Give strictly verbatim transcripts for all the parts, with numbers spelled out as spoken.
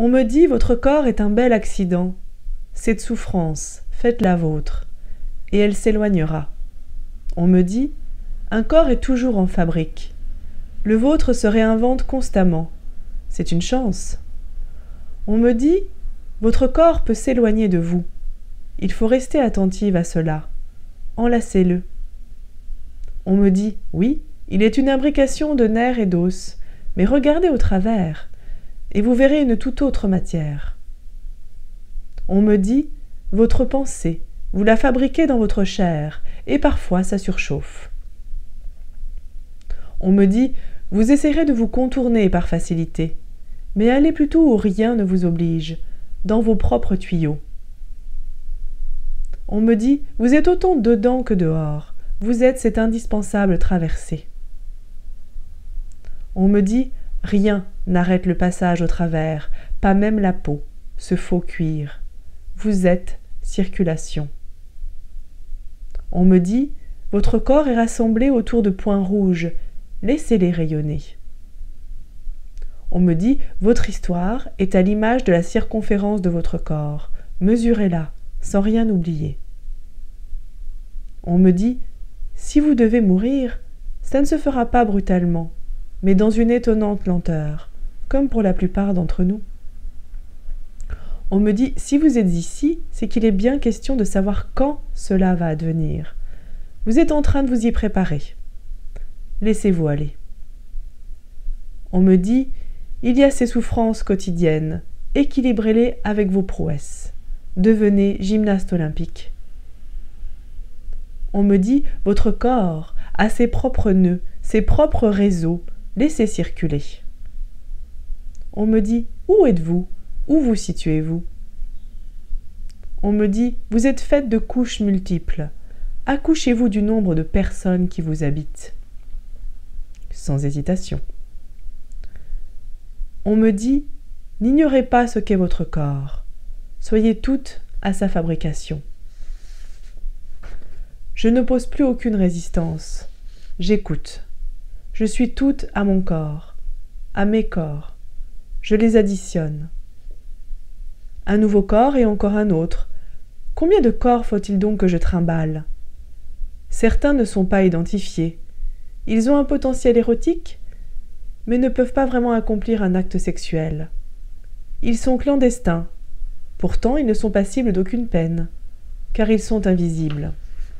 On me dit, votre corps est un bel accident. Cette souffrance, faites la vôtre, et elle s'éloignera. On me dit, un corps est toujours en fabrique. Le vôtre se réinvente constamment. C'est une chance. On me dit, votre corps peut s'éloigner de vous. Il faut rester attentive à cela. Enlacez-le. On me dit, oui, il est une imbrication de nerfs et d'os, mais regardez au travers, et vous verrez une toute autre matière. On me dit, votre pensée, vous la fabriquez dans votre chair, et parfois ça surchauffe. On me dit, vous essayerez de vous contourner par facilité, mais allez plutôt où rien ne vous oblige, dans vos propres tuyaux. On me dit, vous êtes autant dedans que dehors, vous êtes cette indispensable traversée. On me dit, rien n'arrête le passage au travers, pas même la peau, ce faux cuir. Vous êtes circulation. On me dit, votre corps est rassemblé autour de points rouges, laissez-les rayonner. On me dit, votre histoire est à l'image de la circonférence de votre corps, mesurez-la, sans rien oublier. On me dit, si vous devez mourir, ça ne se fera pas brutalement, mais dans une étonnante lenteur, comme pour la plupart d'entre nous. On me dit, si vous êtes ici, c'est qu'il est bien question de savoir quand cela va advenir. Vous êtes en train de vous y préparer. Laissez-vous aller. On me dit, il y a ces souffrances quotidiennes, équilibrez-les avec vos prouesses. Devenez gymnaste olympique. On me dit, votre corps a ses propres nœuds, ses propres réseaux, laissez circuler. On me dit, où êtes-vous? Où vous situez-vous? On me dit, vous êtes faite de couches multiples. Accouchez-vous du nombre de personnes qui vous habitent. Sans hésitation. On me dit, n'ignorez pas ce qu'est votre corps. Soyez toutes à sa fabrication. Je n'oppose plus aucune résistance. J'écoute. Je suis toute à mon corps, à mes corps. Je les additionne. Un nouveau corps et encore un autre. Combien de corps faut-il donc que je trimballe? Certains ne sont pas identifiés. Ils ont un potentiel érotique, mais ne peuvent pas vraiment accomplir un acte sexuel. Ils sont clandestins. Pourtant, ils ne sont passibles d'aucune peine, car ils sont invisibles.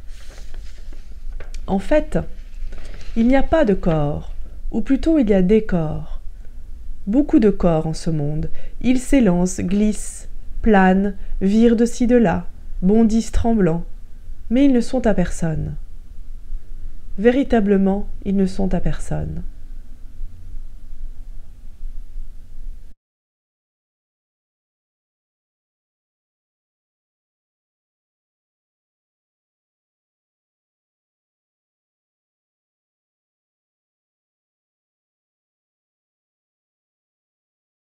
En fait, il n'y a pas de corps, ou plutôt il y a des corps. Beaucoup de corps en ce monde. Ils s'élancent, glissent, planent, virent de ci de là, bondissent tremblants, mais ils ne sont à personne. Véritablement, ils ne sont à personne.